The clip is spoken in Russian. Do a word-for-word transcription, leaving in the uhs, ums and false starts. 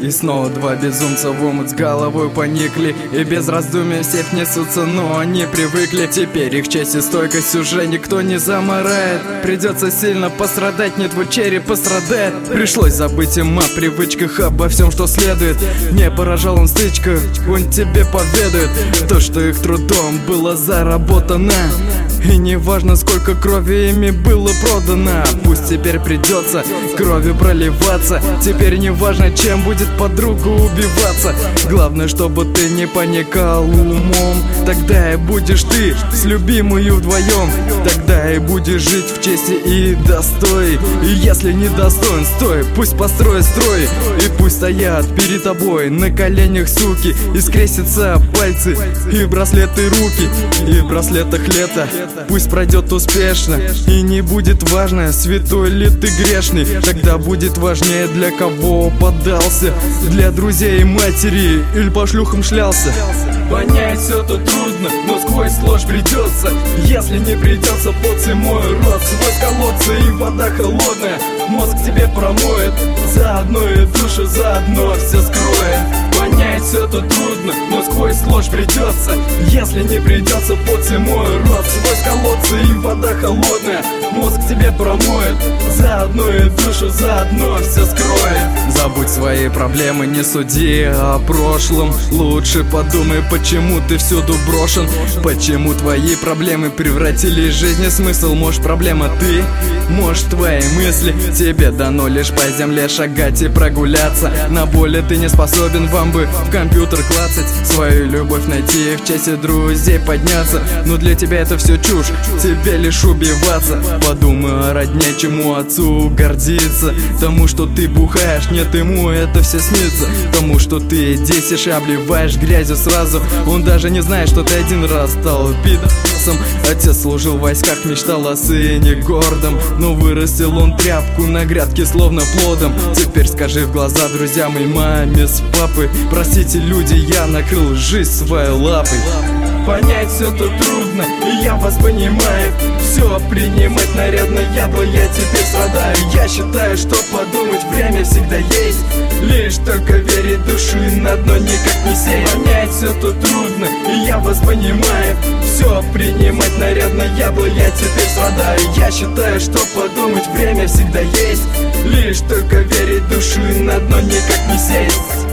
И снова два безумца в омут с головой поникли, и без раздумий в сеть несутся, но они привыкли. Теперь их честь и стойкость уже никто не замарает. Придется сильно пострадать, не твой череп пострадает. Пришлось забыть им о привычках, обо всем, что следует. Не поражал он стычка, он тебе поведает то, что их трудом было заработано. И не важно, сколько крови ими было продано. Пусть теперь придется кровью проливаться. Теперь не важно, чем будет подруга убиваться. Главное, чтобы ты не паникал умом. Тогда и будешь ты с любимою вдвоем. Тогда и будешь жить в чести и достой. И если не достоин, стой, пусть построят строй. И пусть стоят перед тобой на коленях суки. И скрестятся пальцы и браслеты руки. И в браслетах лето пусть пройдет успешно. И не будет важно, святой ли ты грешный. Тогда будет важнее, для кого подался. Для друзей и матери или по шлюхам шлялся. Понять все то трудно, но сквозь ложь придется. Если не придется, поцелуй мой рот. Сквозь колодцы и вода холодная мозг тебе промоет. Заодно и душу заодно все скроет. Понять все то трудно, но сквозь ложь придется. Если не придется, поцелуй мой рот. Сквозь колодцы и вода холодная мозг тебе промоет. Заодно и душу заодно все скроет. Забудь свои проблемы, не суди о прошлом. Лучше подумай, почему ты всюду брошен. Почему твои проблемы превратили в жизни смысл. Может, проблема ты, может, твои мысли. Тебе дано лишь по земле шагать и прогуляться. На боли ты не способен, вам бы в компьютер клацать. Свою любовь найти, в честь друзей подняться. Но для тебя это все чушь, тебе лишь убиваться. Подумай о родне, чему отцу гордиться. Тому, что ты бухаешь, нет, ему это все снится. Тому, что ты десишь и обливаешь грязью сразу. Он даже не знает, что ты один раз стал пидорасом. Отец служил в войсках, мечтал о сыне гордом. Но вырастил он тряпку на грядке, словно плодом. Теперь скажи в глаза друзьям и маме с папой: простите, люди, я накрыл жизнь своей лапой. Понять все то трудно, и я вас понимаю. Все принимать нарядно, я бы я теперь страдаю. Я считаю, что подумать время всегда есть. Лишь только верить души на дно никак не сеять. Понять все то трудно, и я вас понимаю. Все принимать нарядно, я бы я теперь страдаю. Я считаю, что подумать время всегда есть. Лишь только верить души на дно никак не сесть.